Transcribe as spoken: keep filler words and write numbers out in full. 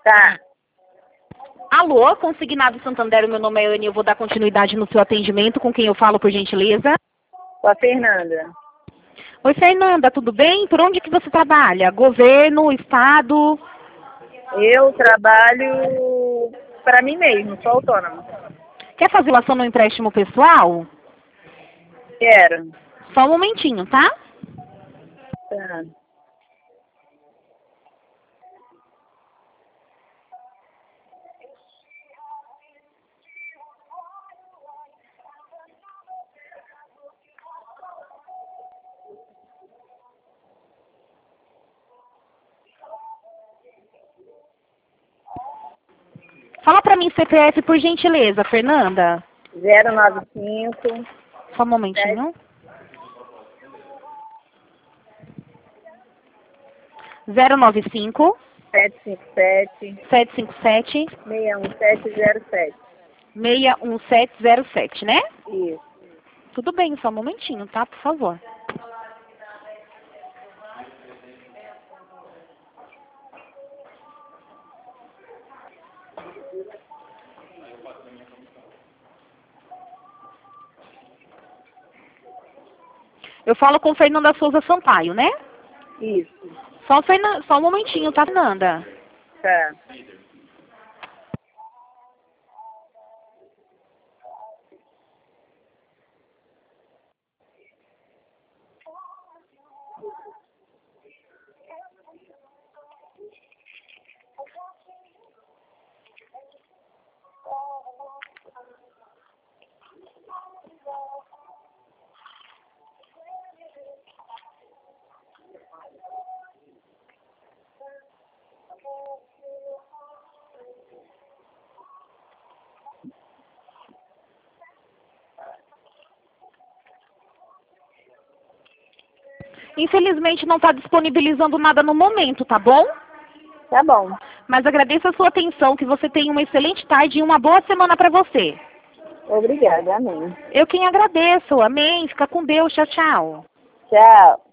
Tá. Alô, Consignado Santander, o meu nome é Anne, eu vou dar continuidade no seu atendimento. Com quem eu falo, por gentileza? Com a Fernanda. Oi, Fernanda, tudo bem? Por onde que você trabalha? Governo, estado? Eu trabalho para mim mesmo, sou autônoma. Quer fazer doação no empréstimo pessoal? Quero. Só um momentinho, tá? Tá. Fala pra mim C P F, por gentileza, Fernanda. zero nove cinco. Só um momentinho. zero nove cinco, sete cinco sete. sete cinco sete, seis um sete zero sete. seis um sete zero sete, né? Isso. Tudo bem, só um momentinho, tá? Por favor. Eu falo com Fernanda Souza Sampaio, né? Isso. Só, Fernan... Só um momentinho, tá, Fernanda? Tá. Infelizmente não está disponibilizando nada no momento, tá bom? Tá bom. Mas agradeço a sua atenção, que você tenha uma excelente tarde e uma boa semana para você. Obrigada, amém. Eu quem agradeço, amém. Fica com Deus, tchau, tchau. Tchau.